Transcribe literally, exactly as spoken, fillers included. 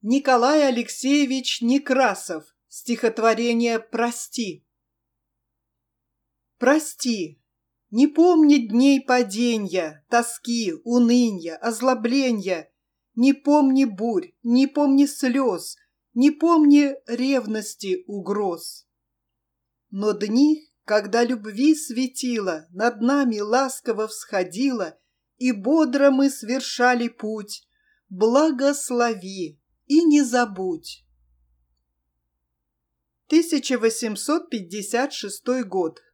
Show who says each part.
Speaker 1: Николай Алексеевич Некрасов. Стихотворение «Прости». Прости, не помни дней паденья, тоски, унынья, озлобленья, не помни бурь, не помни слез, не помни ревности угроз. Но дни, когда любви светило, над нами ласково всходило, и бодро мы свершали путь, благослови и не забудь. тысяча восемьсот пятьдесят шестой год.